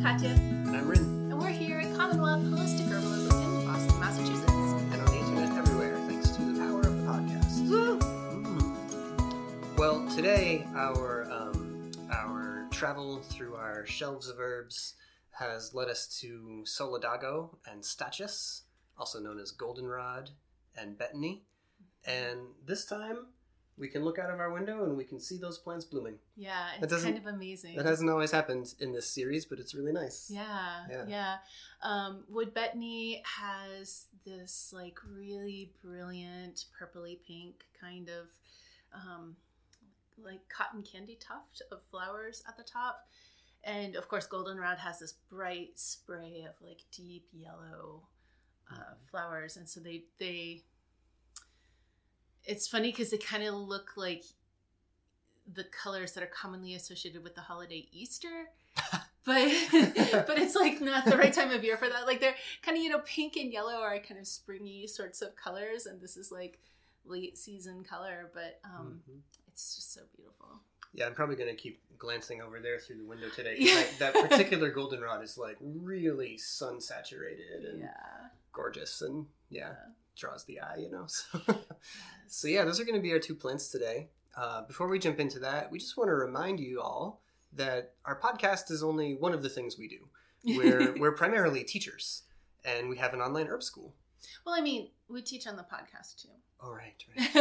Katya. And I'm Rin. And we're here at Commonwealth Holistic Herbalism in Boston, Massachusetts. And on the internet everywhere, thanks to the power of the podcast. Woo! Well, today our travel through our shelves of herbs has led us to Solidago and Stachys, also known as goldenrod and betony. And this time, we can look out of our window and we can see those plants blooming. Yeah, it's kind of amazing. That hasn't always happened in this series, but it's really nice. Yeah. Wood betony has this like really brilliant purpley pink kind of like cotton candy tuft of flowers at the top. And of course, goldenrod has this bright spray of like deep yellow flowers. And so they it's funny because they kind of look like the colors that are commonly associated with the holiday Easter, but it's like not the right time of year for that. Like they're kind of, pink and yellow are kind of springy sorts of colors. And this is like late season color, but it's just so beautiful. Yeah, I'm probably going to keep glancing over there through the window today. Yeah. That particular goldenrod is like really sun saturated and gorgeous and draws the eye, So yeah, those are going to be our two plants today. Before we jump into that, we just want to remind you all that our podcast is only one of the things we do. We're primarily teachers, and we have an online herb school. Well, I mean, we teach on the podcast too. Oh, right.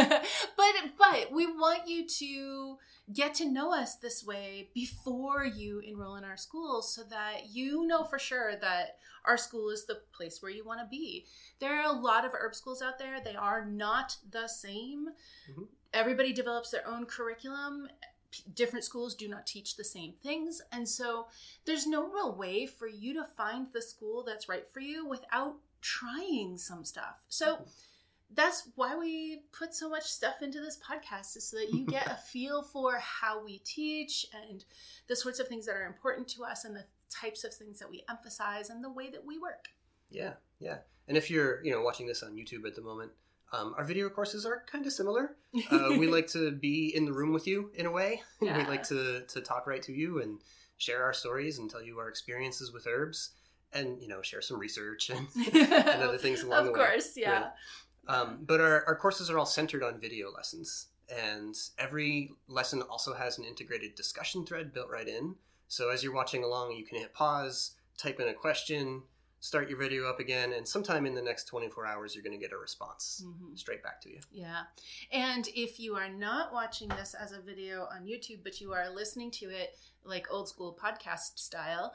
But we want you to get to know us this way before you enroll in our school so that you know for sure that our school is the place where you want to be. There are a lot of herb schools out there. They are not the same. Mm-hmm. Everybody develops their own curriculum. Different schools do not teach the same things. And so there's no real way for you to find the school that's right for you without trying some stuff. So that's why we put so much stuff into this podcast, is so that you get a feel for how we teach and the sorts of things that are important to us and the types of things that we emphasize and the way that we work. Yeah. And if you're, watching this on YouTube at the moment, our video courses are kind of similar. We like to be in the room with you in a way. Yeah. We like to talk right to you and share our stories and tell you our experiences with herbs and, share some research and other things along the way. Of course, yeah. But our courses are all centered on video lessons, and every lesson also has an integrated discussion thread built right in. So as you're watching along, you can hit pause, type in a question, start your video up again, and sometime in the next 24 hours, you're going to get a response straight back to you. Yeah. And if you are not watching this as a video on YouTube, but you are listening to it like old school podcast style,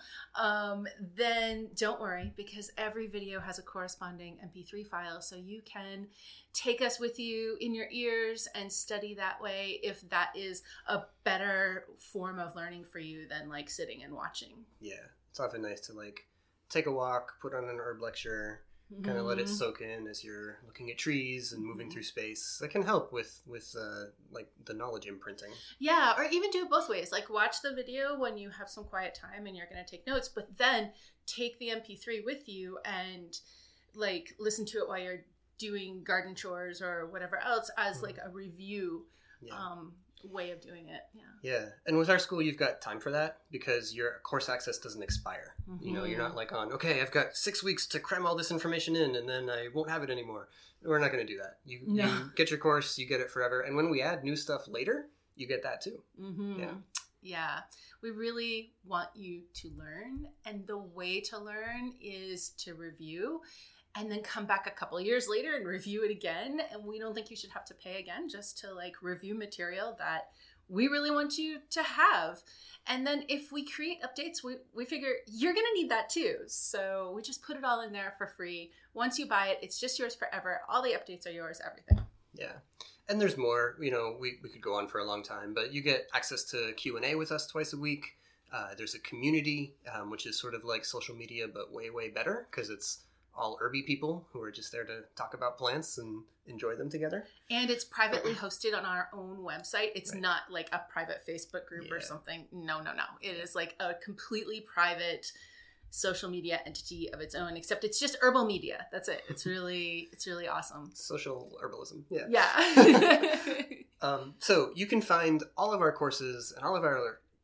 then don't worry, because every video has a corresponding MP3 file. So you can take us with you in your ears and study that way if that is a better form of learning for you than like sitting and watching. Yeah. It's often nice to take a walk, put on an herb lecture, kind of let it soak in as you're looking at trees and moving through space. That can help with the knowledge imprinting. Yeah, or even do it both ways. Like watch the video when you have some quiet time and you're going to take notes, but then take the MP3 with you and like listen to it while you're doing garden chores or whatever else as like a review way of doing it. Yeah. And with our school, you've got time for that because your course access doesn't expire. You're not like okay, I've got 6 weeks to cram all this information in and then I won't have it anymore. We're not going to do that. You get your course, you get it forever. And when we add new stuff later, you get that too. Yeah. We really want you to learn. And the way to learn is to review and then come back a couple of years later and review it again. And we don't think you should have to pay again just to review material that we really want you to have. And then if we create updates, we figure you're going to need that too. So we just put it all in there for free. Once you buy it, it's just yours forever. All the updates are yours, everything. Yeah. And there's more, we could go on for a long time, but you get access to Q&A with us twice a week. There's a community, which is sort of like social media, but way, way better because it's all herby people who are just there to talk about plants and enjoy them together. And it's privately hosted on our own website. It's not like a private Facebook group or something. No. It is like a completely private social media entity of its own, except it's just herbal media. That's it. It's really awesome. Social herbalism. Yeah. So you can find all of our courses and all of our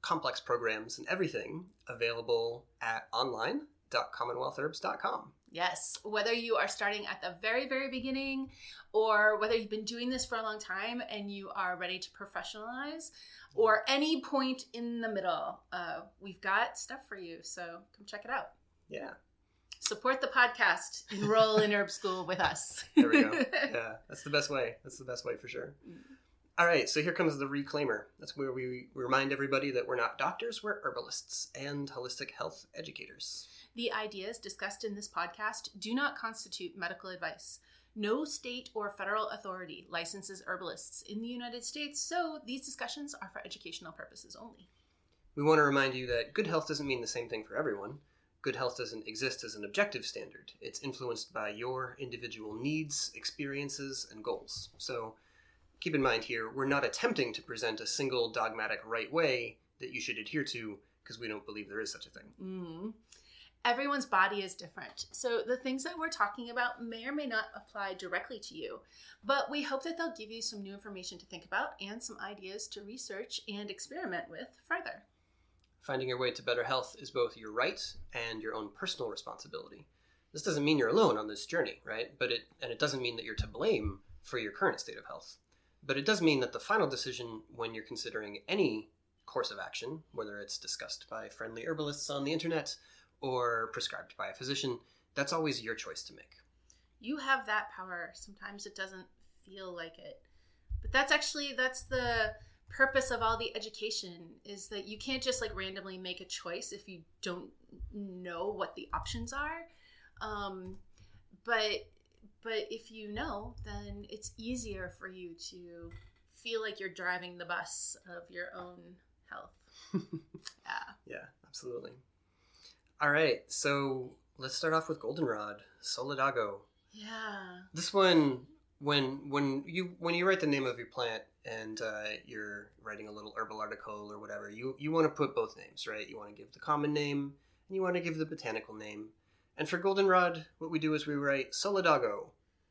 complex programs and everything available at online.commonwealthherbs.com. Yes, whether you are starting at the very, very beginning or whether you've been doing this for a long time and you are ready to professionalize or any point in the middle, we've got stuff for you. So come check it out. Yeah. Support the podcast. Enroll in herb school with us. There we go. Yeah, that's the best way. That's the best way for sure. All right, so here comes the reclaimer. That's where we remind everybody that we're not doctors, we're herbalists and holistic health educators. The ideas discussed in this podcast do not constitute medical advice. No state or federal authority licenses herbalists in the United States, so these discussions are for educational purposes only. We want to remind you that good health doesn't mean the same thing for everyone. Good health doesn't exist as an objective standard. It's influenced by your individual needs, experiences, and goals. So keep in mind here, we're not attempting to present a single dogmatic right way that you should adhere to because we don't believe there is such a thing. Everyone's body is different, so the things that we're talking about may or may not apply directly to you, but we hope that they'll give you some new information to think about and some ideas to research and experiment with further. Finding your way to better health is both your right and your own personal responsibility. This doesn't mean you're alone on this journey, right? It doesn't mean that you're to blame for your current state of health. But it does mean that the final decision when you're considering any course of action, whether it's discussed by friendly herbalists on the internet or prescribed by a physician, that's always your choice to make. You have that power. Sometimes it doesn't feel like it. But that's the purpose of all the education, is that you can't just like randomly make a choice if you don't know what the options are. But if you know, then it's easier for you to feel like you're driving the bus of your own health. Yeah, absolutely. All right, so let's start off with goldenrod, Solidago. Yeah. This one, when you write the name of your plant and you're writing a little herbal article or whatever, you want to put both names, right? You want to give the common name and you want to give the botanical name. And for goldenrod, what we do is we write Solidago,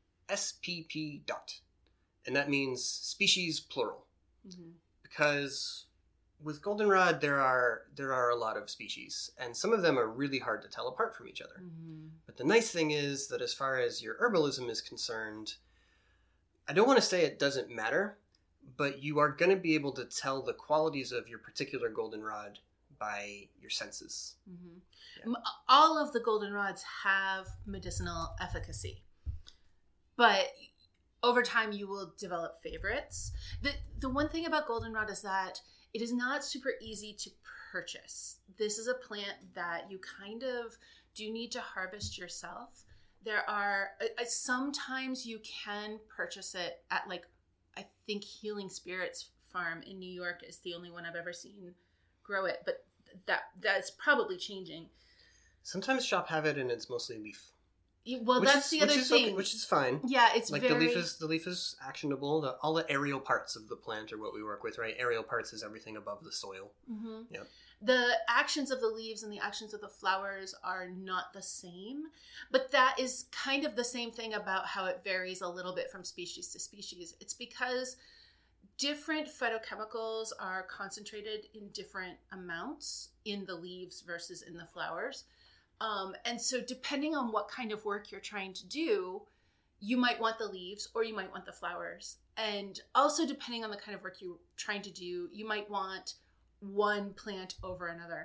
SPP dot, and that means species plural, because with goldenrod, there are a lot of species, and some of them are really hard to tell apart from each other. But the nice thing is that as far as your herbalism is concerned, I don't want to say it doesn't matter, but you are going to be able to tell the qualities of your particular goldenrod by your senses. Yeah. All of the goldenrods have medicinal efficacy, but over time you will develop favorites. The one thing about goldenrod is that it is not super easy to purchase. This is a plant that you kind of do need to harvest yourself. There are, sometimes you can purchase it at I think Healing Spirits Farm in New York is the only one I've ever seen grow it, but that's probably changing. Sometimes Shop have it and it's mostly leaf. Well, that's the other thing. Okay, which is fine. Yeah, it's the leaf is actionable. All the aerial parts of the plant are what we work with, right? Aerial parts is everything above the soil. Yep. The actions of the leaves and the actions of the flowers are not the same, but that is kind of the same thing about how it varies a little bit from species to species. It's because different phytochemicals are concentrated in different amounts in the leaves versus in the flowers. And so depending on what kind of work you're trying to do, you might want the leaves or you might want the flowers. And also depending on the kind of work you're trying to do, you might want one plant over another.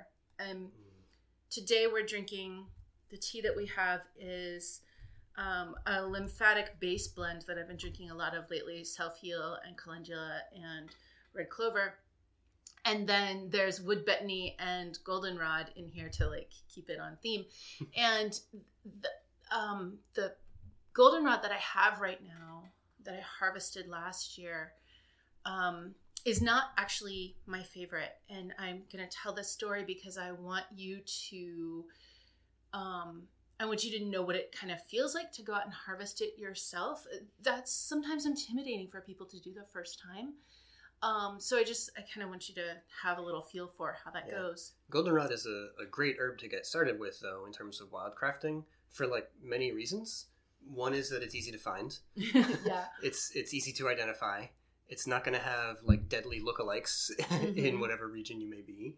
Today we're drinking, the tea that we have is a lymphatic base blend that I've been drinking a lot of lately, Self-Heal and Calendula and Red Clover. And then there's wood betony and goldenrod in here to keep it on theme. And the goldenrod that I have right now that I harvested last year is not actually my favorite. And I'm going to tell this story because I want you to know what it kind of feels like to go out and harvest it yourself. That's sometimes intimidating for people to do the first time. So I kind of want you to have a little feel for how that goes. Goldenrod is a great herb to get started with, though, in terms of wildcrafting, for many reasons. One is that it's easy to find. Yeah. It's easy to identify. It's not going to have like deadly lookalikes in whatever region you may be.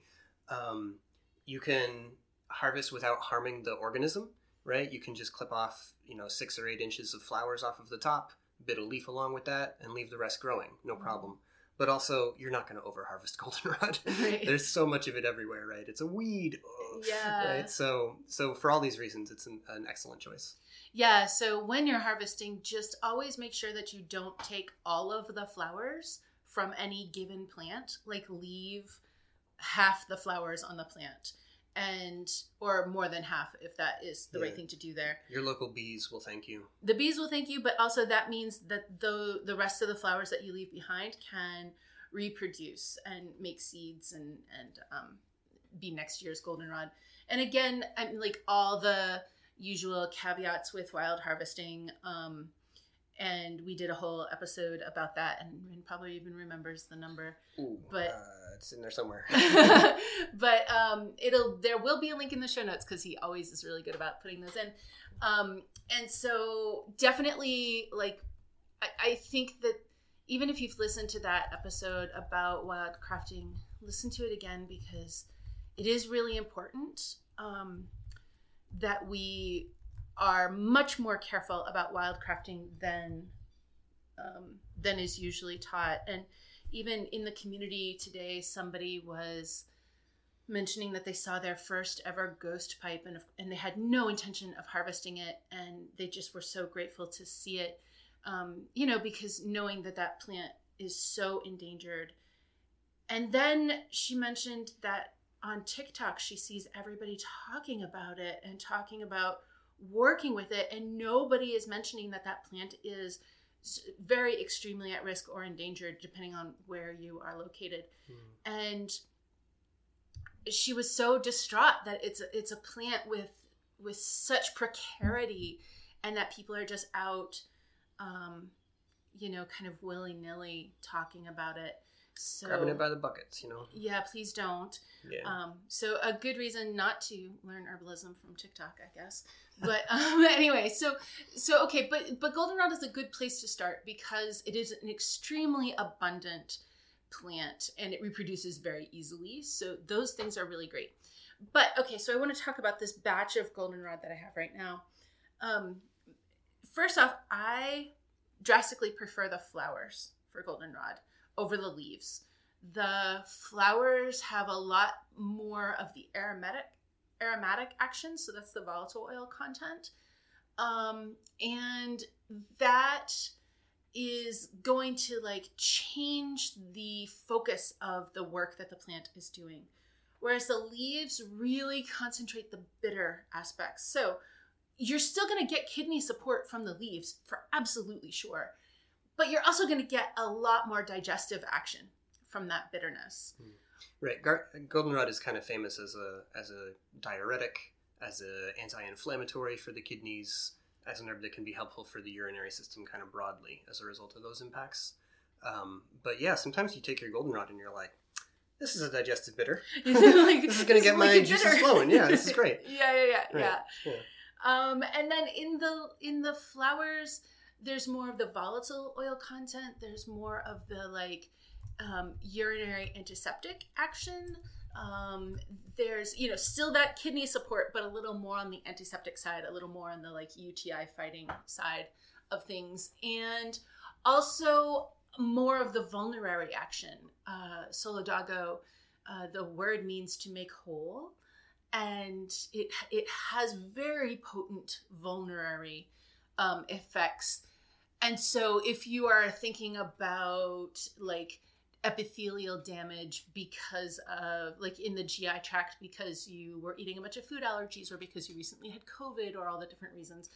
You can harvest without harming the organism, right? You can just clip off, 6 or 8 inches of flowers off of the top, bit a leaf along with that, and leave the rest growing. No problem. But also, you're not going to over-harvest goldenrod. Right. There's so much of it everywhere, right? It's a weed. Yeah. Right? So for all these reasons, it's an excellent choice. Yeah, so when you're harvesting, just always make sure that you don't take all of the flowers from any given plant. Like, leave half the flowers on the plant. Or more than half, if that is the right thing to do there. Your local bees will thank you. The bees will thank you, but also that means that the rest of the flowers that you leave behind can reproduce and make seeds and be next year's goldenrod. And again, like all the usual caveats with wild harvesting, and we did a whole episode about that, and Rin probably even remembers the number. Ooh, but it's in there somewhere. But there will be a link in the show notes because he always is really good about putting those in. And so definitely, like, I think that even if you've listened to that episode about wild crafting, listen to it again, because it is really important that we are much more careful about wild crafting than is usually taught. And even in the community today, somebody was mentioning that they saw their first ever ghost pipe, and they had no intention of harvesting it, and they just were so grateful to see it, because knowing that plant is so endangered. And then she mentioned that on TikTok, she sees everybody talking about it and talking about working with it, and nobody is mentioning that plant is very extremely at risk or endangered depending on where you are located. And she was so distraught that it's a plant with such precarity, and that people are just out kind of willy-nilly talking about it. So, grabbing it by the buckets, Yeah, please don't. Yeah. So a good reason not to learn herbalism from TikTok, I guess. But anyway, so okay, but goldenrod is a good place to start because it is an extremely abundant plant and it reproduces very easily. So those things are really great. But okay, so I want to talk about this batch of goldenrod that I have right now. First off, I drastically prefer the flowers for goldenrod over the leaves. The flowers have a lot more of the aromatic action, so that's the volatile oil content. And that is going to change the focus of the work that the plant is doing. Whereas the leaves really concentrate the bitter aspects. So you're still going to get kidney support from the leaves for absolutely sure. But you're also going to get a lot more digestive action from that bitterness. Right. Goldenrod is kind of famous as a diuretic, as an anti-inflammatory for the kidneys, as an herb that can be helpful for the urinary system kind of broadly as a result of those impacts. But yeah, sometimes you take your goldenrod and you're like, this is a digestive bitter. This is going to get my juices flowing. Yeah, this is great. Yeah. And then in the flowers, there's more of the volatile oil content. There's more of the urinary antiseptic action. There's still that kidney support, but a little more on the antiseptic side, a little more on the UTI fighting side of things, and also more of the vulnerary action. Solidago, the word means to make whole, and it has very potent vulnerary effects. And so if you are thinking about epithelial damage because of in the GI tract because you were eating a bunch of food allergies or because you recently had COVID or all the different reasons,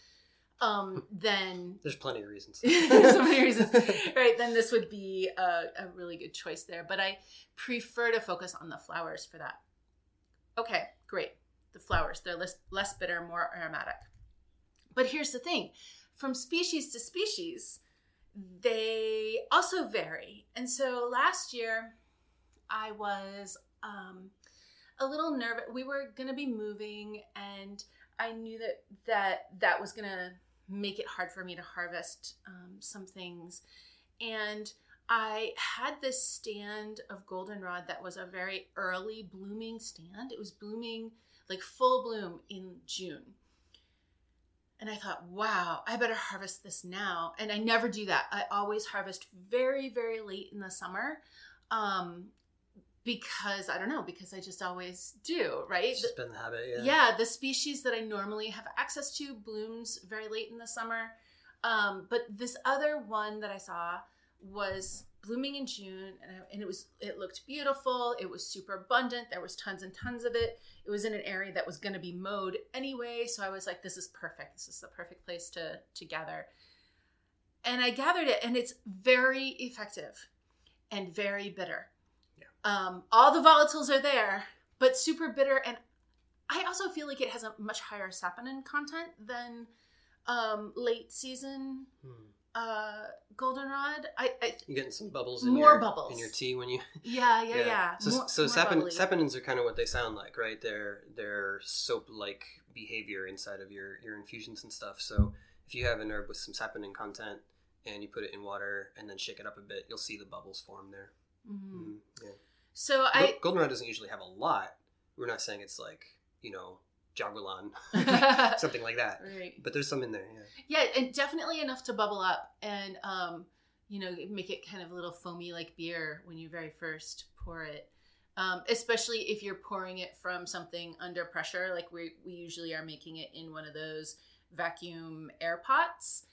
then there's plenty of reasons. There's so many reasons, right? Then this would be a really good choice there. But I prefer to focus on the flowers for that. Okay, great. The flowers, they're less bitter, more aromatic. But here's the thing. From species to species, they also vary. And so last year, I was a little nervous. We were going to be moving, and I knew that was going to make it hard for me to harvest some things. And I had this stand of goldenrod that was a very early blooming stand. It was blooming like full bloom in June. And I thought, wow, I better harvest this now. And I never do that. I always harvest very, very late in the summer. Because I don't know, because I just always do, right? It's just been the habit, yeah. Yeah, the species that I normally have access to blooms very late in the summer. But this other one that I saw was blooming in June, and it looked beautiful. It was super abundant. There was tons and tons of it. It was in an area that was going to be mowed anyway, so I was like, this is perfect. This is the perfect place to gather. And I gathered it, and it's very effective and very bitter. All the volatiles are there, but super bitter. And I also feel like it has a much higher saponin content than late season goldenrod. You're getting some bubbles in bubbles in your tea when you. Yeah. So saponins are kind of what they sound like, right? They're soap-like behavior inside of your infusions and stuff. So if you have an herb with some saponin content and you put it in water and then shake it up a bit, you'll see the bubbles form there. Mm-hmm. Yeah. So goldenrod doesn't usually have a lot. We're not saying it's like, Jagulan, something like that. Right. But there's some in there, yeah. Yeah, and definitely enough to bubble up and, make it kind of a little foamy like beer when you very first pour it. Especially if you're pouring it from something under pressure, like we usually are making it in one of those vacuum air pots.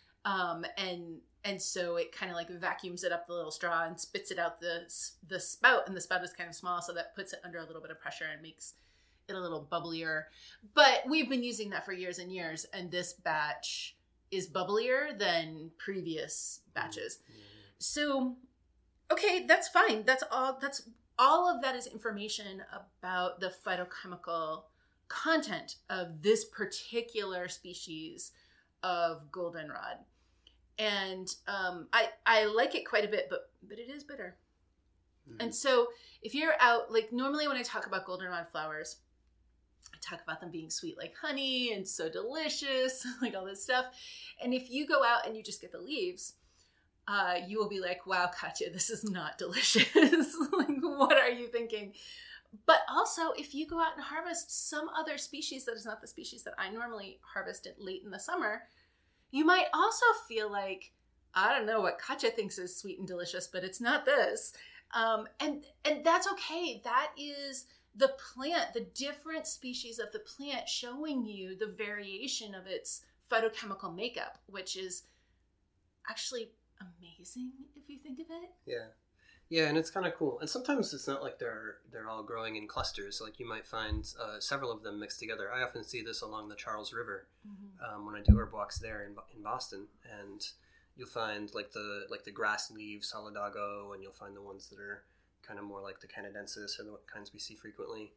And so it kind of like vacuums it up the little straw and spits it out the spout, and the spout is kind of small, so that puts it under a little bit of pressure and makes it a little bubblier. But we've been using that for years and years, and this batch is bubblier than previous batches. Mm-hmm. So, okay, that's fine. That's all of that is information about the phytochemical content of this particular species of goldenrod. And I like it quite a bit, but it is bitter. Mm-hmm. And so if you're out, like normally when I talk about goldenrod flowers, I talk about them being sweet like honey and so delicious, like all this stuff. And if you go out and you just get the leaves, you will be like, wow, Katya, this is not delicious. Like, what are you thinking? But also, if you go out and harvest some other species that is not the species that I normally harvest it late in the summer, you might also feel like, I don't know what Katya thinks is sweet and delicious, but it's not this. And that's okay. That is the plant, the different species of the plant showing you the variation of its phytochemical makeup, which is actually amazing if you think of it. Yeah. Yeah, and it's kind of cool. And sometimes it's not like they're all growing in clusters. Like you might find several of them mixed together. I often see this along the Charles River when I do herb walks there in Boston. And you'll find like the grass leaves, solidago, and you'll find the ones that are kind of more like the canadensis or the kinds we see frequently.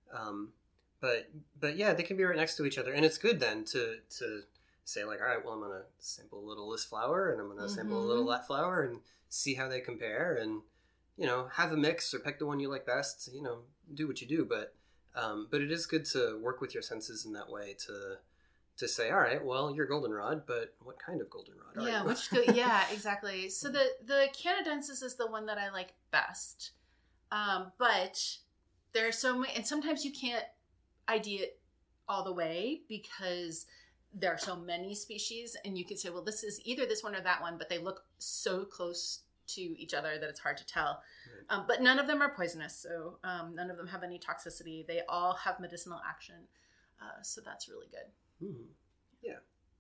But yeah, they can be right next to each other. And it's good then to say like, all right, well, I'm going to sample a little this flower and I'm going to sample a little that flower and see how they compare and, have a mix or pick the one you like best, do what you do. But it is good to work with your senses in that way to say, all right, well, you're goldenrod, but what kind of goldenrod are you? Yeah, exactly. So the canadensis is the one that I like best. But there are so many, and sometimes you can't ID it all the way because there are so many species, and you could say, well, this is either this one or that one, but they look so close to each other that it's hard to tell. Right. But none of them are poisonous, so none of them have any toxicity. They all have medicinal action, so that's really good. Mm-hmm. Yeah.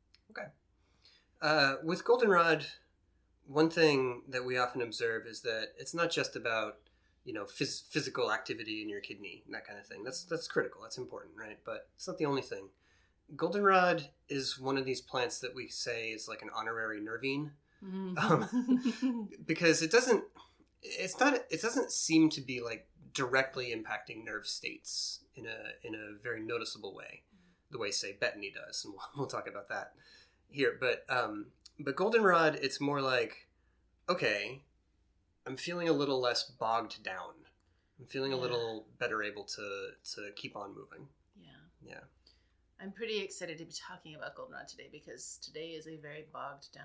Okay. With goldenrod, one thing that we often observe is that it's not just about physical activity in your kidney and that kind of thing. That's critical. That's important, right? But it's not the only thing. Goldenrod is one of these plants that we say is like an honorary nervine, because it doesn't seem to be like directly impacting nerve states in a very noticeable way, the way say betony does, and we'll talk about that here. But goldenrod, it's more like, okay, I'm feeling a little less bogged down. I'm feeling a little better able to keep on moving. Yeah. I'm pretty excited to be talking about goldenrod today because today is a very bogged down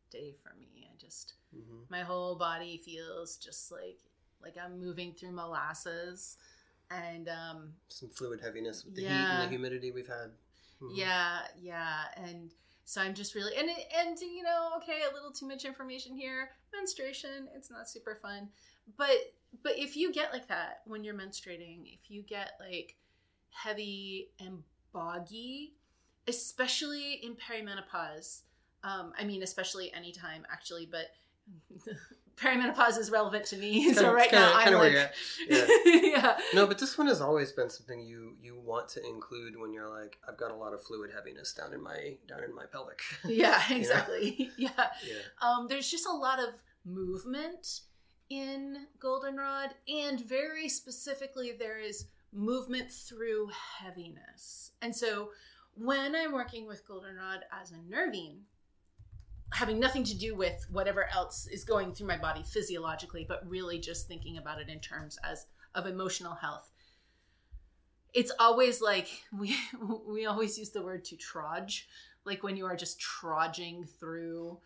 day for me. I just, my whole body feels just like I'm moving through molasses, and some fluid heaviness with the heat and the humidity we've had. Yeah, and so I'm just really, and okay, a little too much information here. Menstruation, it's not super fun, but if you get like that when you're menstruating, if you get like heavy and boggy, especially in perimenopause, especially anytime actually, but perimenopause is relevant to me. So right now I'm like, yeah. No, but this one has always been something you want to include when you're like, I've got a lot of fluid heaviness down in my pelvic. Yeah, exactly. Yeah. There's just a lot of movement in goldenrod, and very specifically there is movement through heaviness. And so when I'm working with goldenrod as a nervine, having nothing to do with whatever else is going through my body physiologically, but really just thinking about it in terms of emotional health, it's always like we always use the word to trudge, like when you are just trudging through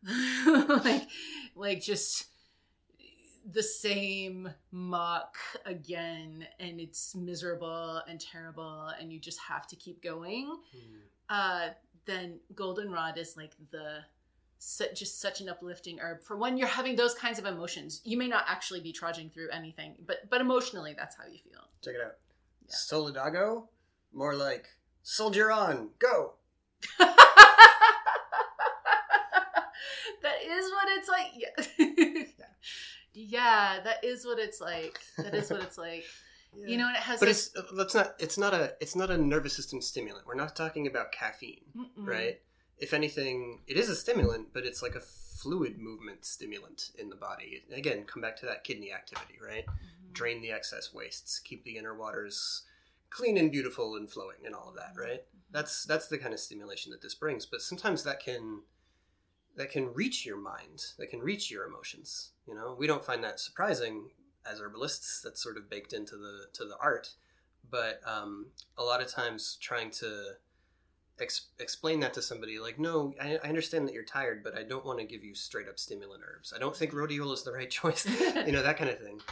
like just the same muck again, and it's miserable and terrible and you just have to keep going. Then goldenrod is like just such an uplifting herb for when you're having those kinds of emotions. You may not actually be trudging through anything, but emotionally that's how you feel. Check it out. Yeah. Solidago, more like soldier on, go. That is what it's like. Yeah, that is what it's like. That is what it's like. Yeah. You know, and it has. But it's not a nervous system stimulant. We're not talking about caffeine, right? If anything, it is a stimulant, but it's like a fluid movement stimulant in the body. Again, come back to that kidney activity, right? Drain the excess wastes, keep the inner waters clean and beautiful and flowing, and all of that, right? That's the kind of stimulation that this brings. But sometimes that can reach your mind, that can reach your emotions. You know, we don't find that surprising as herbalists. That's sort of baked into the art. But a lot of times trying to explain that to somebody, like, no, I understand that you're tired, but I don't want to give you straight up stimulant herbs. I don't think rhodiola is the right choice. You know, that kind of thing.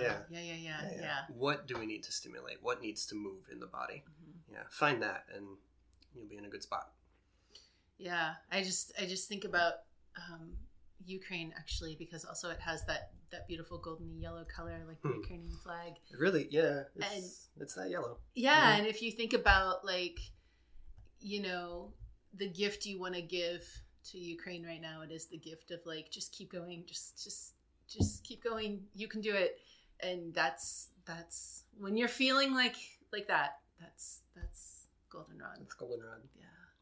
Yeah. What do we need to stimulate? What needs to move in the body? Yeah, find that and you'll be in a good spot. Yeah, I just think about Ukraine actually, because also it has that beautiful golden yellow color, like the Ukrainian flag. Really, yeah, it's that yellow. Yeah, and if you think about, like, you know, the gift you want to give to Ukraine right now, it is the gift of like, just keep going, just keep going. You can do it, and that's when you're feeling like that. That's goldenrod. That's goldenrod. Yeah.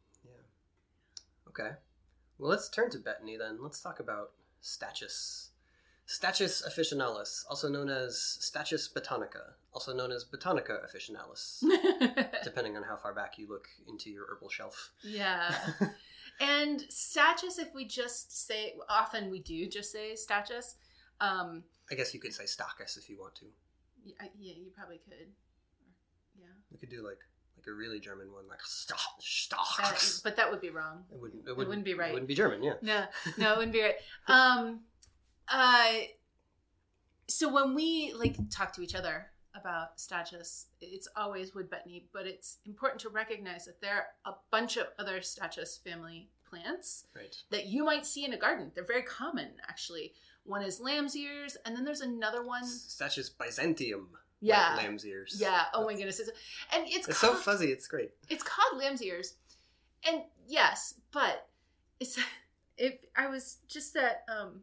Okay. Well, let's turn to Betony then. Let's talk about Stachys. Stachys officinalis, also known as Stachys botanica, also known as Botanica officinalis, depending on how far back you look into your herbal shelf. Yeah. And Stachys, if we just say, often we do just say Stachys. I guess you could say Stachys if you want to. Yeah, you probably could. Yeah. We could do like a really German one, like Stachys. But that would be wrong. It wouldn't be right. It wouldn't be German, yeah. No, it wouldn't be right. So when we talk to each other about Stachys, it's always wood betony, but it's important to recognize that there are a bunch of other Stachys family plants that you might see in a garden. They're very common, actually. One is lamb's ears, and then there's another one. Stachys byzantium. Yeah. Like lamb's ears. Yeah. Oh my goodness. And it's so fuzzy. It's great. It's called lamb's ears. And yes, but I was just at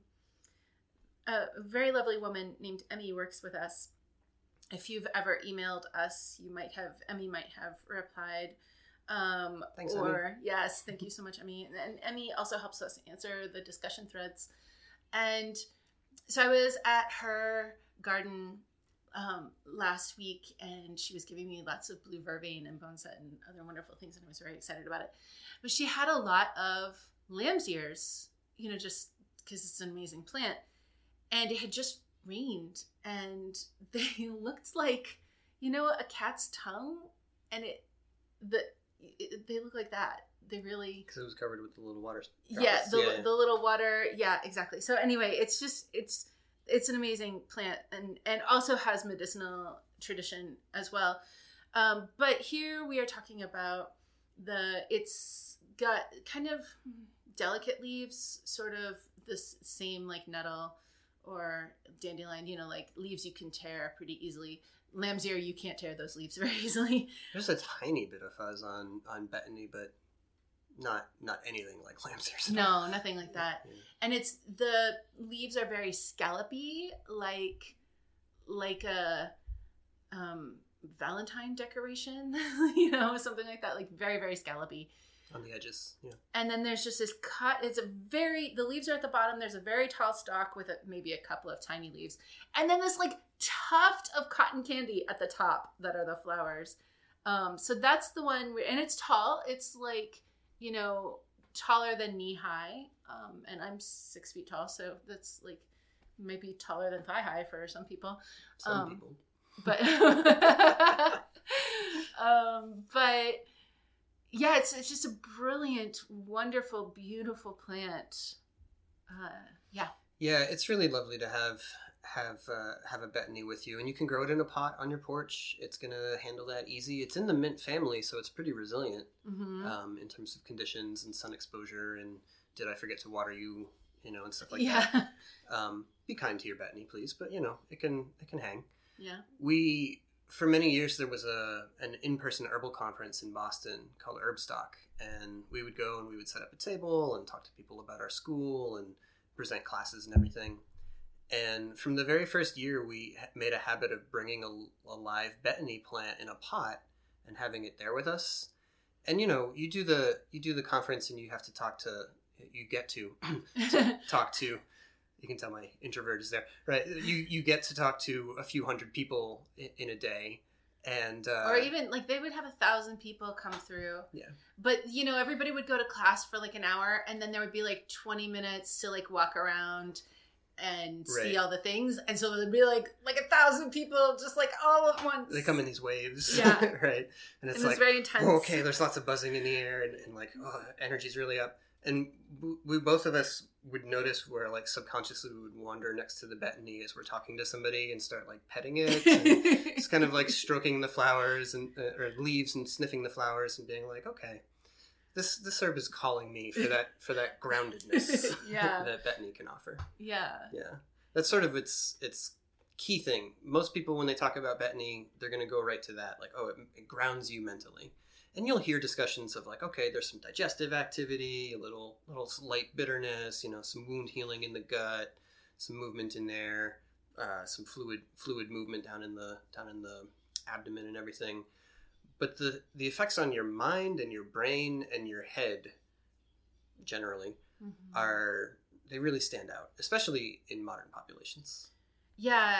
a very lovely woman named Emmy works with us. If you've ever emailed us, Emmy might have replied. Thanks, Emmy. Yes, thank you so much, Emmy. And Emmy also helps us answer the discussion threads. And so I was at her garden last week, and she was giving me lots of blue vervain and boneset and other wonderful things, and I was very excited about it. But she had a lot of lamb's ears, you know, just because it's an amazing plant. And it had just rained, and they looked like, you know, a cat's tongue, and they look like that. they really, because it was covered with the little water droplets. The little water, yeah, exactly. So anyway, it's just it's an amazing plant, and also has medicinal tradition as well. But here we are talking about it's got kind of delicate leaves, sort of this same like nettle or dandelion, like leaves you can tear pretty easily. Lamb's ear, you can't tear those leaves very easily. There's a tiny bit of fuzz on Betony, but not anything like lamb's ear. No, nothing like that. Yeah. And the leaves are very scallopy, like a Valentine decoration, something like that, like very, very scallopy. On the edges, yeah. And then there's just this cut. The leaves are at the bottom. There's a very tall stalk with maybe a couple of tiny leaves. And then this like tuft of cotton candy at the top that are the flowers. So that's the one, and it's tall. It's like, taller than knee high. And I'm 6 feet tall. So that's like maybe taller than thigh high for some people. Some people. But, but yeah, it's just a brilliant, wonderful, beautiful plant. Yeah, it's really lovely to have a betony with you, and you can grow it in a pot on your porch. It's gonna handle that easy. It's in the mint family, so it's pretty resilient in terms of conditions and sun exposure. And did I forget to water you, and stuff like that? Be kind to your betony, please. But it can hang. Yeah. For many years, there was an in-person herbal conference in Boston called Herbstock, and we would go and we would set up a table and talk to people about our school and present classes and everything. And from the very first year, we made a habit of bringing a live betony plant in a pot and having it there with us. And you do the conference, and you have to talk to You can tell my introvert is there, right? You get to talk to a few hundred people in a day, and or even like they would have 1,000 people come through. Yeah. But everybody would go to class for like an hour, and then there would be like 20 minutes to like walk around and see all the things, and so there'd be like 1,000 people just like all at once. They come in these waves, yeah, right? And it's like very intense. Oh, okay, there's lots of buzzing in the air, and like energy's really up. And we both of us would notice where like subconsciously we would wander next to the betony as we're talking to somebody and start like petting it, and it's kind of like stroking the flowers and or leaves and sniffing the flowers and being like, okay, this herb is calling me for that groundedness that betony can offer. Yeah. That's sort of its key thing. Most people, when they talk about betony, they're going to go right to that, like, oh, it grounds you mentally. And you'll hear discussions of like, okay, there's some digestive activity, a little light bitterness, some wound healing in the gut, some movement in there, some fluid movement down in the abdomen and everything. But the effects on your mind and your brain and your head generally they really stand out, especially in modern populations. Yeah,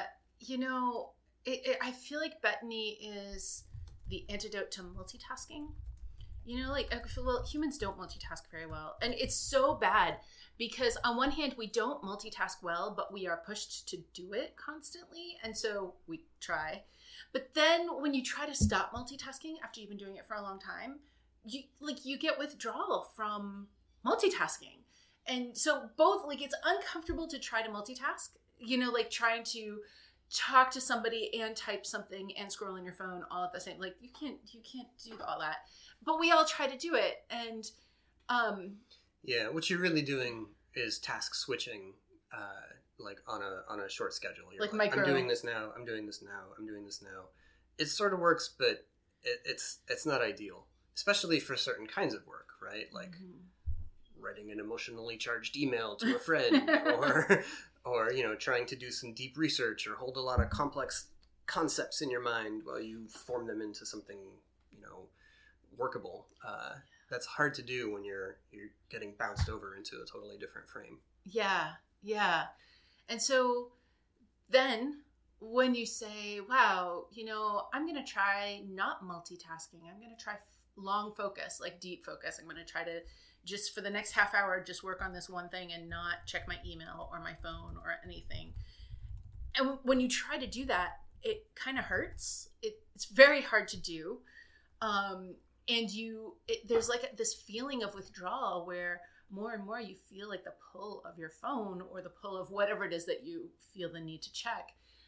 I feel like betony is the antidote to multitasking. Humans don't multitask very well. And it's so bad because on one hand, we don't multitask well, but we are pushed to do it constantly. And so we try. But then when you try to stop multitasking after you've been doing it for a long time, you get withdrawal from multitasking. And so both, it's uncomfortable to try to multitask, trying to talk to somebody and type something and scroll on your phone all at the same, you can't do all that, but we all try to do it. And what you're really doing is task switching, on a short schedule. You're like micro. I'm doing this now, I'm doing this now. It sort of works, but it's not ideal, especially for certain kinds of work, right? Like writing an emotionally charged email to a friend or trying to do some deep research or hold a lot of complex concepts in your mind while you form them into something, workable. That's hard to do when you're getting bounced over into a totally different frame. Yeah. And so then when you say, wow, I'm going to try not multitasking. I'm going to try long focus, like deep focus. I'm going to try to just for the next half hour, just work on this one thing and not check my email or my phone or anything. And when you try to do that, it kind of hurts. It's very hard to do. And there's like this feeling of withdrawal where more and more you feel like the pull of your phone or the pull of whatever it is that you feel the need to check.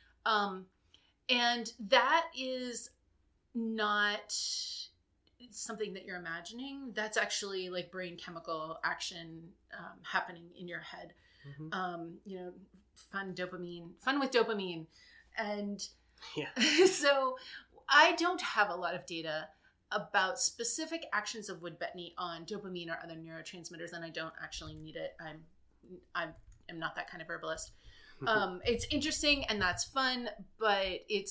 And that is not something that you're imagining. That's actually like brain chemical action happening in your head. Mm-hmm. Fun with dopamine. And so I don't have a lot of data about specific actions of wood betony on dopamine or other neurotransmitters, and I don't actually need it. I'm not that kind of herbalist. It's interesting and that's fun, but it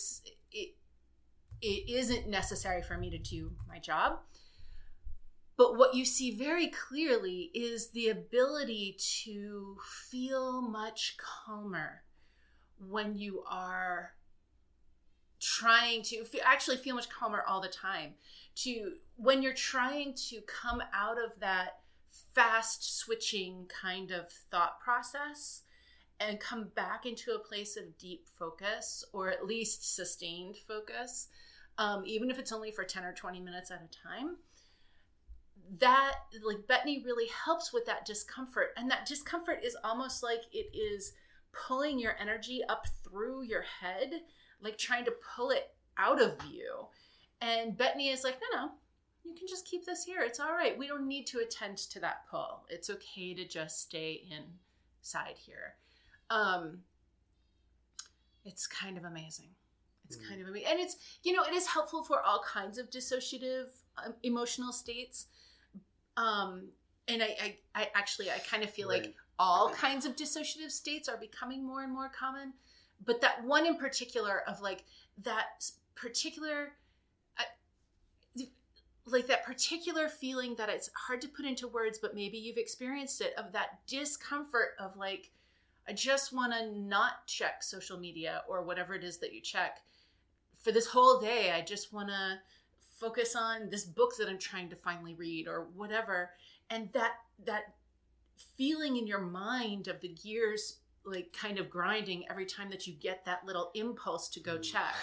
isn't necessary for me to do my job. But what you see very clearly is the ability to feel much calmer when you are trying to actually feel much calmer all the time. When you're trying to come out of that fast switching kind of thought process and come back into a place of deep focus, or at least sustained focus, even if it's only for 10 or 20 minutes at a time, that like betony really helps with that discomfort. And that discomfort is almost like it is pulling your energy up through your head, like trying to pull it out of you. And betony is like, no, you can just keep this here. It's all right. We don't need to attend to that pull. It's okay to just stay inside here. It's kind of amazing. It's kind of amazing. And it's, it is helpful for all kinds of dissociative emotional states. And I kind of feel like all kinds of dissociative states are becoming more and more common. But that one in particular of like that particular, that particular feeling that it's hard to put into words, but maybe you've experienced it, of that discomfort of like, I just want to not check social media or whatever it is that you check for this whole day. I just want to focus on this book that I'm trying to finally read or whatever. And that feeling in your mind of the gears like kind of grinding every time that you get that little impulse to go check.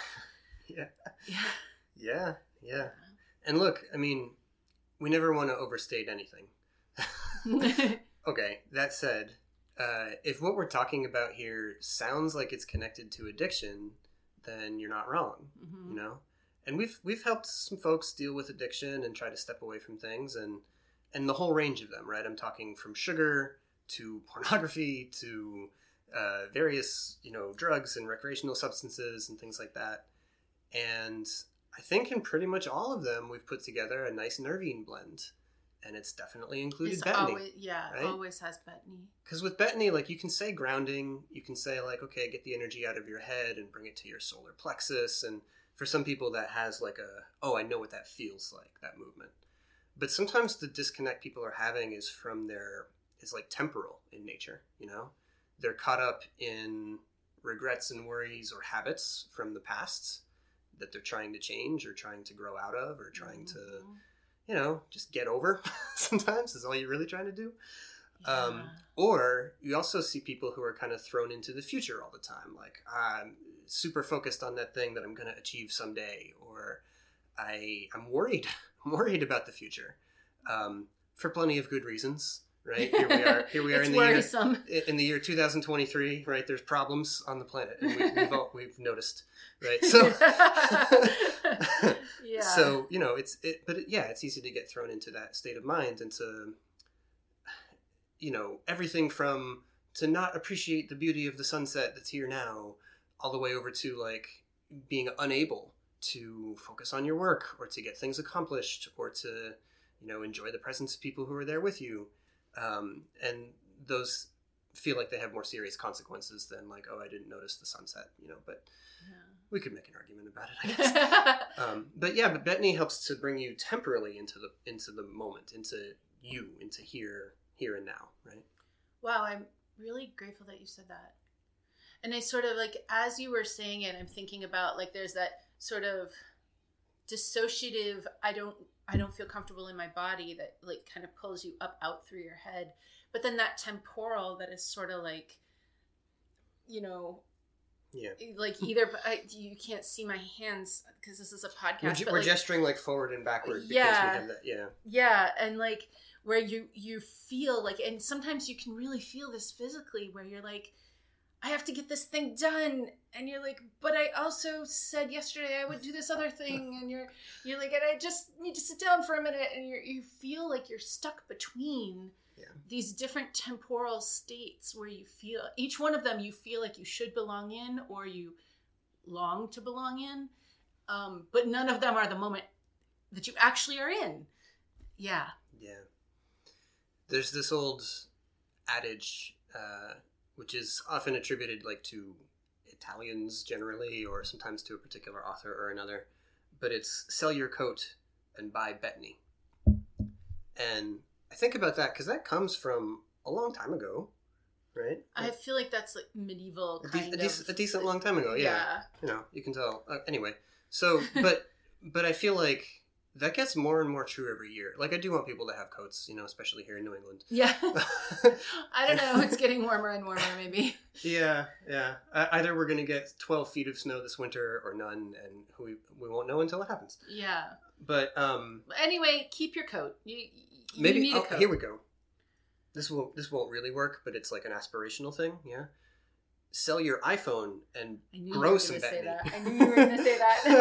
Yeah. And look, I mean, we never want to overstate anything. Okay, that said, if what we're talking about here sounds like it's connected to addiction, then you're not wrong, And we've helped some folks deal with addiction and try to step away from things, and the whole range of them, right? I'm talking from sugar to pornography to various, drugs and recreational substances and things like that. And I think in pretty much all of them, we've put together a nice nervine blend. And it's definitely included betony. Always has betony. Because with betony, like, you can say grounding. You can say, like, okay, get the energy out of your head and bring it to your solar plexus. And for some people, that has like I know what that feels like, that movement. But sometimes the disconnect people are having is like temporal in nature, They're caught up in regrets and worries or habits from the past that they're trying to change or trying to grow out of or trying to, just get over sometimes is all you're really trying to do. Yeah. Or you also see people who are kind of thrown into the future all the time. Like, I'm super focused on that thing that I'm going to achieve someday, or I'm worried. I'm worried about the future for plenty of good reasons. Right, here we are in the year 2023. Right, there's problems on the planet, and we've noticed. Right, so so it's easy to get thrown into that state of mind, and to everything from to not appreciate the beauty of the sunset that's here now, all the way over to like being unable to focus on your work or to get things accomplished or to enjoy the presence of people who are there with you. And those feel like they have more serious consequences than like, I didn't notice the sunset, but we could make an argument about it, I guess. But betony helps to bring you temporally into the moment, into here and now, right? Wow, I'm really grateful that you said that. And I sort of like, as you were saying it, I'm thinking about like, there's that sort of dissociative, I don't feel comfortable in my body, that like kind of pulls you up out through your head. But then that temporal that is sort of like, Yeah. Like either, you can't see my hands because this is a podcast. We're gesturing like forward and backward. Yeah. Because we have that, yeah. Yeah. And like where you feel like, and sometimes you can really feel this physically where you're like, I have to get this thing done. And you're like, but I also said yesterday I would do this other thing. And you're like, and I just need to sit down for a minute. And you feel like you're stuck between these different temporal states where you feel, each one of them you feel like you should belong in or you long to belong in. But none of them are the moment that you actually are in. Yeah. Yeah. There's this old adage, which is often attributed like to Italians generally, or sometimes to a particular author or another, but it's sell your coat and buy Bettany. And I think about that because that comes from a long time ago, right? I feel like that's like medieval a decent long time ago, yeah. You know, you can tell. Anyway, so, but I feel like that gets more and more true every year. Like, I do want people to have coats, you know, especially here in New England. Yeah. I don't know. It's getting warmer and warmer, maybe. Yeah. Either we're going to get 12 feet of snow this winter or none, and we won't know until it happens. Yeah. But anyway, keep your coat. You maybe need a coat. Here we go. This won't really work, but it's like an aspirational thing. Yeah. Sell your iPhone and grow some Bettany. I knew you were going to say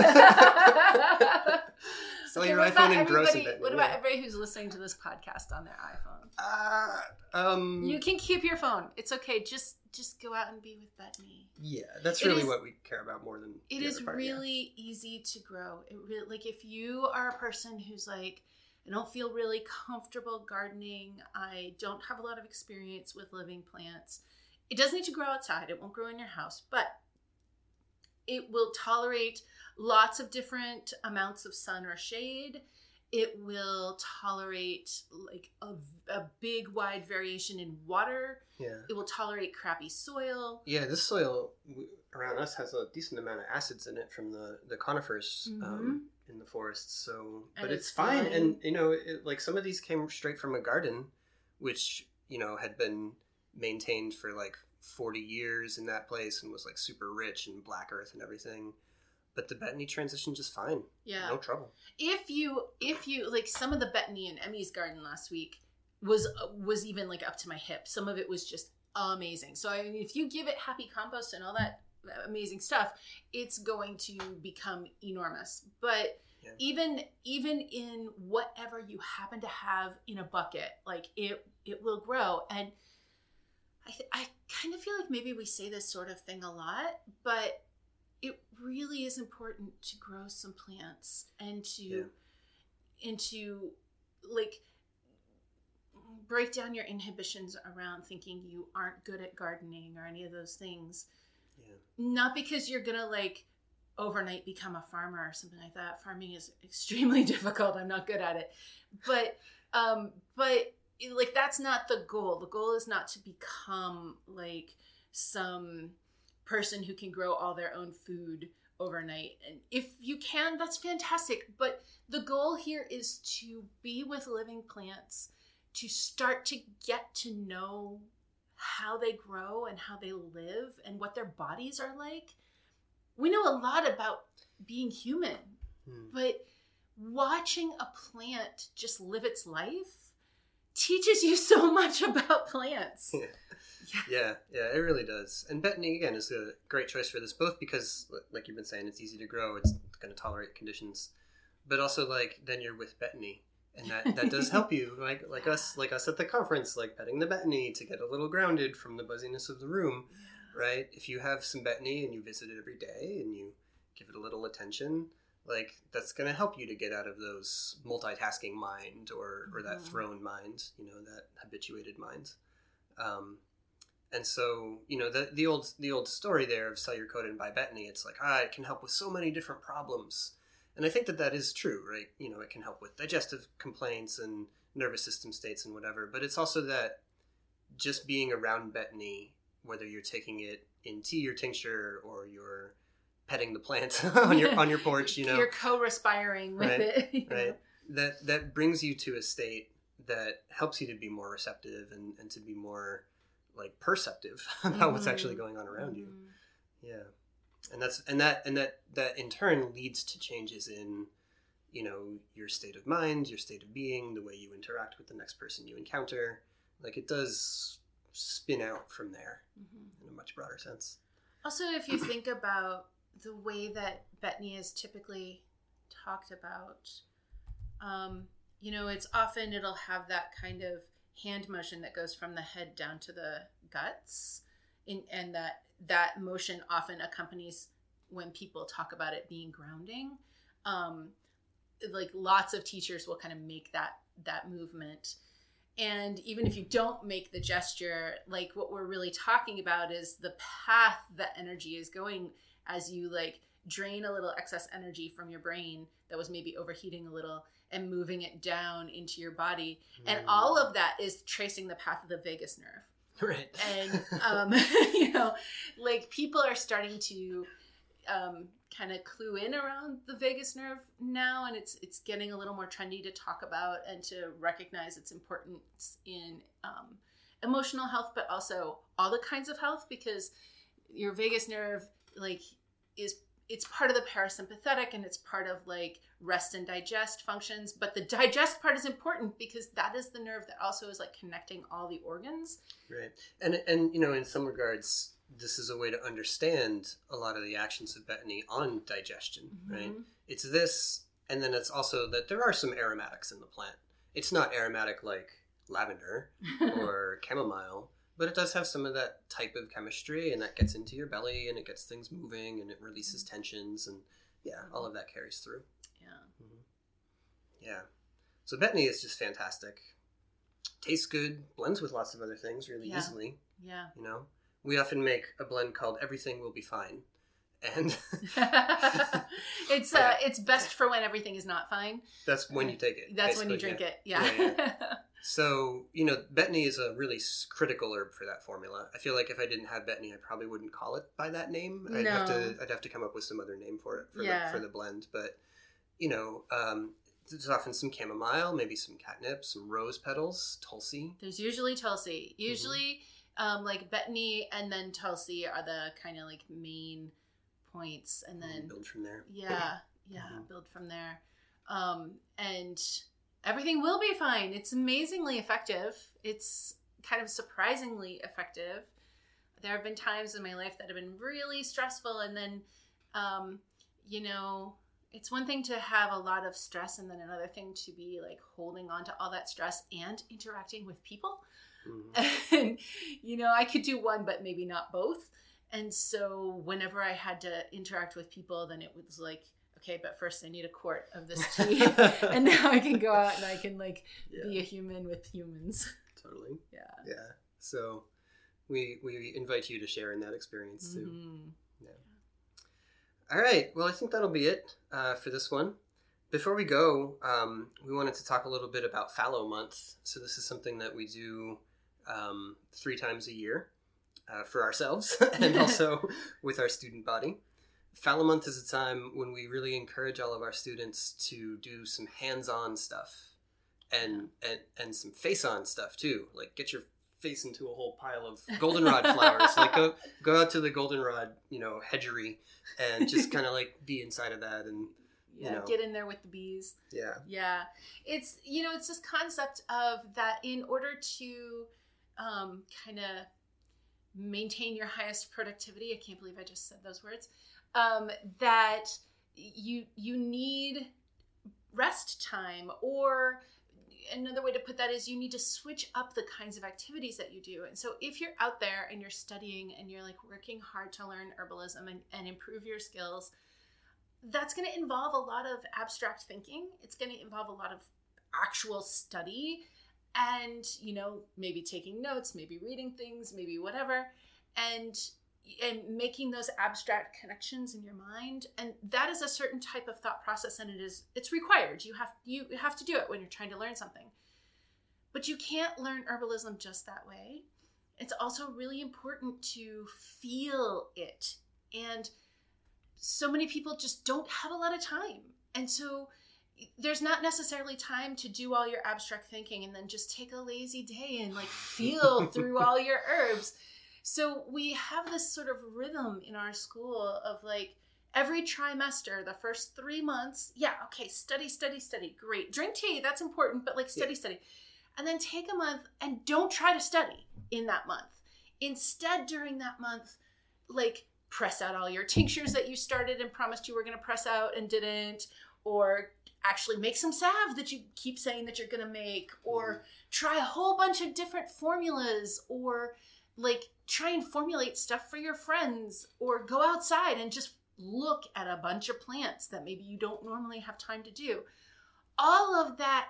that. Sell your iPhone and grow some Bettany. What about everybody who's listening to this podcast on their iPhone? You can keep your phone. It's okay. Just go out and be with Bettany. Yeah, that's really what we care about more than it is really easy to grow. It really, like, if you are a person who's like, I don't feel really comfortable gardening, I don't have a lot of experience with living plants, it doesn't need to grow outside. It won't grow in your house, but it will tolerate lots of different amounts of sun or shade. It will tolerate like a big wide variation in water. Yeah. It will tolerate crappy soil. Yeah, this soil around us has a decent amount of acids in it from the conifers in the forests. So, but it's fine. And you know, like some of these came straight from a garden, which you know had been maintained for like 40 years in that place and was like super rich and black earth and everything. But the Bettany transitioned just fine. Yeah. No trouble. If you like, some of the Bettany in Emmy's garden last week was even like up to my hip. Some of it was just amazing. So I mean, if you give it happy compost and all that amazing stuff, it's going to become enormous. But even in whatever you happen to have in a bucket, like it will grow. And I kind of feel like maybe we say this sort of thing a lot, but it really is important to grow some plants and to like break down your inhibitions around thinking you aren't good at gardening or any of those things. Yeah. Not because you're gonna like overnight become a farmer or something like that. Farming is extremely difficult. I'm not good at it. But like, that's not the goal. The goal is not to become like some person who can grow all their own food overnight. And if you can, that's fantastic. But the goal here is to be with living plants, to start to get to know how they grow and how they live and what their bodies are like. We know a lot about being human, but watching a plant just live its life teaches you so much about plants. Yeah, it really does. And Bettany, again, is a great choice for this, both because, like you've been saying, it's easy to grow, it's going to tolerate conditions, but also, like, then you're with Bettany, and that does help you, like us at the conference, like petting the Bettany to get a little grounded from the buzziness of the room, right? If you have some Bettany and you visit it every day and you give it a little attention, like, that's going to help you to get out of those multitasking mind or that thrown mind, you know, that habituated mind. And so, you know, the old story there of sell your coat and buy Bettany, it's like, it can help with so many different problems. And I think that is true, right? You know, it can help with digestive complaints and nervous system states and whatever. But it's also that just being around Bettany, whether you're taking it in tea or tincture or you're petting the plant on your porch, you know, you're co-respiring with it, right? That brings you to a state that helps you to be more receptive and to be more like perceptive about what's actually going on around you. Yeah. And that in turn leads to changes in, you know, your state of mind, your state of being, the way you interact with the next person you encounter. Like, it does spin out from there in a much broader sense. Also, if you think about the way that Bettany is typically talked about, you know, it's often it'll have that kind of hand motion that goes from the head down to the guts, and that motion often accompanies when people talk about it being grounding. Like, lots of teachers will kind of make that movement. And even if you don't make the gesture, like, what we're really talking about is the path that energy is going as you, like, drain a little excess energy from your brain that was maybe overheating a little and moving it down into your body. And all of that is tracing the path of the vagus nerve. Right. And, you know, like, people are starting to kind of clue in around the vagus nerve now, and it's getting a little more trendy to talk about and to recognize its importance in emotional health, but also all the kinds of health, because your vagus nerve, like, it's part of the parasympathetic, and it's part of, like, rest and digest functions. But the digest part is important because that is the nerve that also is, like, connecting all the organs. Right. And you know, in some regards, this is a way to understand a lot of the actions of Bettany on digestion, right? It's this, and then it's also that there are some aromatics in the plant. It's not aromatic like lavender or chamomile, but it does have some of that type of chemistry, and that gets into your belly, and it gets things moving, and it releases tensions, and all of that carries through. Yeah. So Bettany is just fantastic. Tastes good, blends with lots of other things really easily. Yeah. You know, we often make a blend called Everything Will Be Fine. And it's best for when everything is not fine. That's when you take it. That's when you drink it. Yeah. So, you know, Bettany is a really critical herb for that formula. I feel like if I didn't have Bettany, I probably wouldn't call it by that name. I'd have to come up with some other name for it for the blend. But, you know, there's often some chamomile, maybe some catnip, some rose petals, tulsi. There's usually tulsi. Usually, like, Bettany and then tulsi are the kind of, like, main points, and then build from there. Build from there. And everything will be fine. It's amazingly effective. It's kind of surprisingly effective. There have been times in my life that have been really stressful, and then you know, it's one thing to have a lot of stress, and then another thing to be, like, holding on to all that stress and interacting with people. And, you know, I could do one, but maybe not both. And so whenever I had to interact with people, then it was like, okay, but first I need a quart of this tea. And now I can go out and I can, like, be a human with humans. Totally. Yeah. So we invite you to share in that experience too. All right. Well, I think that'll be it for this one. Before we go, we wanted to talk a little bit about Fallow Month. So this is something that we do 3 times a year for ourselves and also with our student body. Fallow Month is a time when we really encourage all of our students to do some hands-on stuff and some face-on stuff too. Like, get your face into a whole pile of goldenrod flowers. Like, go out to the goldenrod, you know, hedgery, and just kind of, like, be inside of that, and you know, get in there with the bees. Yeah. It's, you know, it's this concept of that in order to kind of maintain your highest productivity. I can't believe I just said those words. That you need rest time, or another way to put that is you need to switch up the kinds of activities that you do. And so if you're out there and you're studying and you're, like, working hard to learn herbalism and improve your skills, that's going to involve a lot of abstract thinking. It's going to involve a lot of actual study and, you know, maybe taking notes, maybe reading things, maybe whatever, and making those abstract connections in your mind. And that is a certain type of thought process, and it's required. You have to do it when you're trying to learn something. But you can't learn herbalism just that way. It's also really important to feel it. And so many people just don't have a lot of time. And so there's not necessarily time to do all your abstract thinking and then just take a lazy day and, like, feel through all your herbs. So we have this sort of rhythm in our school of like every trimester, the first 3 months, study, great. Drink tea, that's important, but like study. And then take a month and don't try to study in that month. Instead, during that month, like press out all your tinctures that you started and promised you were going to press out and didn't, or actually make some salve that you keep saying that you're going to make, or try a whole bunch of different formulas, or like try and formulate stuff for your friends, or go outside and just look at a bunch of plants that maybe you don't normally have time to do. All of that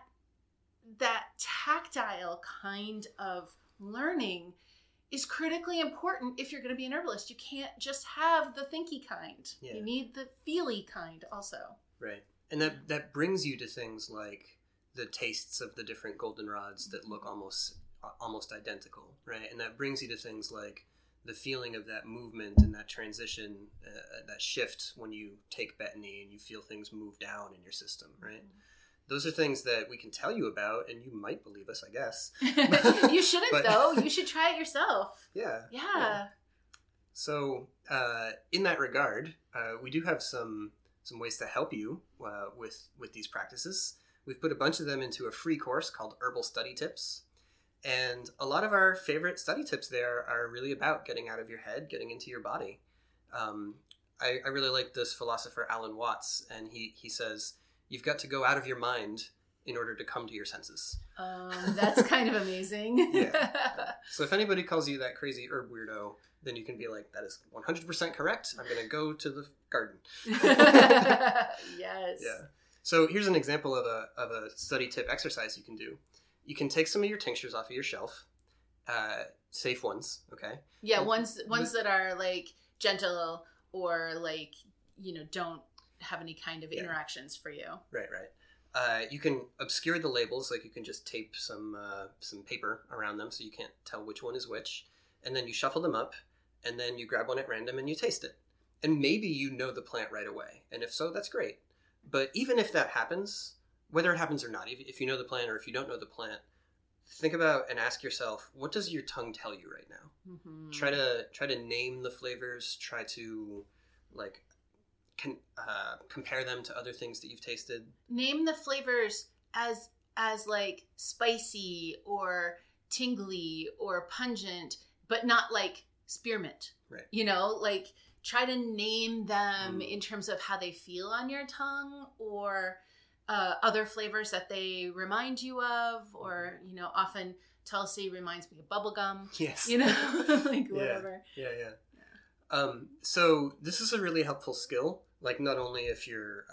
tactile kind of learning is critically important if you're going to be an herbalist. You can't just have the thinky kind. Yeah. You need the feely kind also. Right. And that brings you to things like the tastes of the different goldenrods that look almost identical, right? And that brings you to things like the feeling of that movement and that transition, that shift when you take Betony and you feel things move down in your system, right? Those are things that we can tell you about, and you might believe us, I guess. You shouldn't, though. You should try it yourself. Yeah. So, in that regard, we do have some ways to help you with these practices. We've put a bunch of them into a free course called Herbal Study Tips. And a lot of our favorite study tips there are really about getting out of your head, getting into your body. I really like this philosopher, Alan Watts, and he says, you've got to go out of your mind in order to come to your senses. That's kind of amazing. Yeah. So if anybody calls you that crazy herb weirdo, then you can be like, that is 100% correct. I'm going to go to the garden. Yes. Yeah. So here's an example of a study tip exercise you can do. You can take some of your tinctures off of your shelf, safe ones, okay? Yeah, ones that are like gentle or like, don't have any kind of interactions for you. Right. You can obscure the labels, like you can just tape some paper around them so you can't tell which one is which, and then you shuffle them up, and then you grab one at random and you taste it. And maybe you know the plant right away, and if so, that's great. But even if that happens, whether it happens or not, if you know the plant or if you don't know the plant, think about and ask yourself, what does your tongue tell you right now? Mm-hmm. Try to name the flavors, try to like compare them to other things that you've tasted. Name the flavors as like spicy or tingly or pungent, but not like spearmint. Right. Like try to name them in terms of how they feel on your tongue, or other flavors that they remind you of, or often Tulsi reminds me of bubblegum. Yes. Like whatever. Yeah. So this is a really helpful skill. Like not only if you're,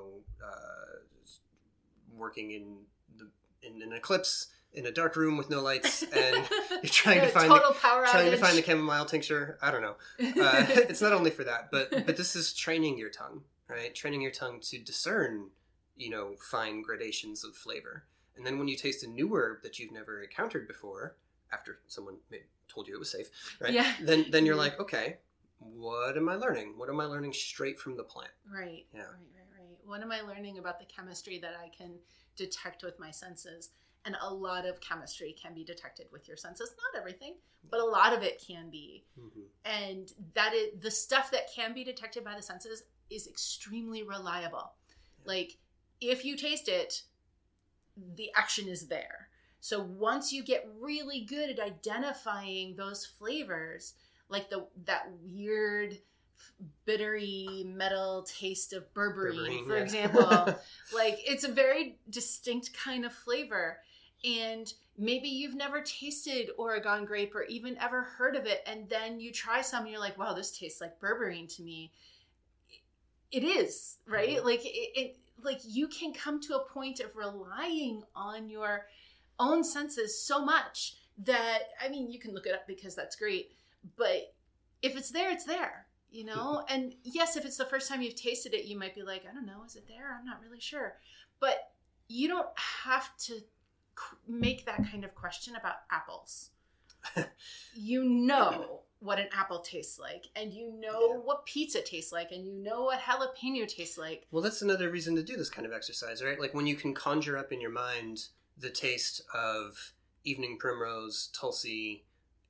working in an eclipse in a dark room with no lights and you're trying to find the chamomile tincture. I don't know. It's not only for that, but this is training your tongue, right? Training your tongue to discern, fine gradations of flavor. And then when you taste a new herb that you've never encountered before, after someone told you it was safe, right? Yeah. Then you're like, okay, what am I learning? What am I learning straight from the plant? Right. Yeah. Right. What am I learning about the chemistry that I can detect with my senses? And a lot of chemistry can be detected with your senses. Not everything, but a lot of it can be. Mm-hmm. And that is the stuff that can be detected by the senses is extremely reliable. Yeah. Like if you taste it, the action is there. So once you get really good at identifying those flavors, like that weird bittery metal taste of berberine, for example, like it's a very distinct kind of flavor. And maybe you've never tasted Oregon grape or even ever heard of it. And then you try some and you're like, wow, this tastes like berberine to me. It is, right? Mm-hmm. Like it like you can come to a point of relying on your own senses so much that, you can look it up because that's great. But if it's there, it's there, And yes, if it's the first time you've tasted it, you might be like, I don't know, is it there? I'm not really sure. But you don't have to make that kind of question about apples. You know what an apple tastes like, and what pizza tastes like, and what jalapeno tastes like. Well, that's another reason to do this kind of exercise, right? Like when you can conjure up in your mind the taste of evening primrose, Tulsi,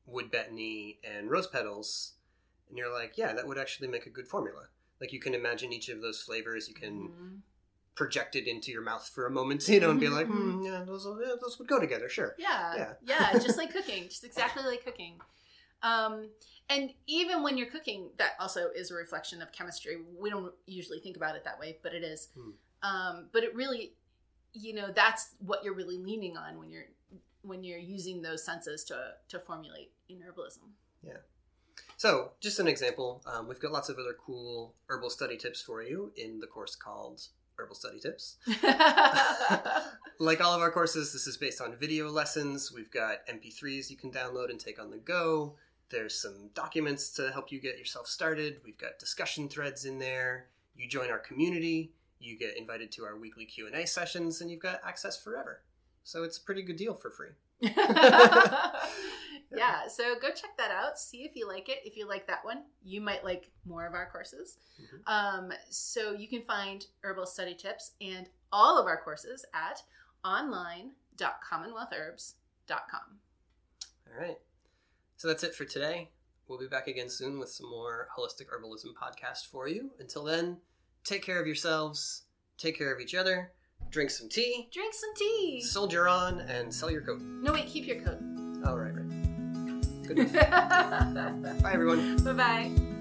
wood betony and rose petals, and you're like, yeah, that would actually make a good formula. Like, you can imagine each of those flavors. You can project it into your mouth for a moment, you know, and be like, yeah, those would go together, sure. Yeah, just like cooking, just exactly like cooking. And even when you're cooking, that also is a reflection of chemistry. We don't usually think about it that way, but it is. But it really, you know, that's what you're really leaning on when you're using those senses to formulate in herbalism. Yeah. So, just an example, we've got lots of other cool herbal study tips for you in the course called Herbal Study Tips. Like all of our courses, this is based on video lessons. We've got MP3s you can download and take on the go. There's some documents to help you get yourself started. We've got discussion threads in there. You join our community, you get invited to our weekly Q&A sessions, and you've got access forever. So it's a pretty good deal for free. Yeah, so go check that out. See if you like it. If you like that one, you might like more of our courses. So you can find Herbal Study Tips and all of our courses at online.commonwealthherbs.com. All right. So that's it for today. We'll be back again soon with some more Holistic Herbalism podcast for you. Until then, take care of yourselves, take care of each other, drink some tea. Drink some tea. Soldier on and sell your coat. No, wait, keep your coat. Oh, right. Good enough. Bye, everyone. Bye-bye.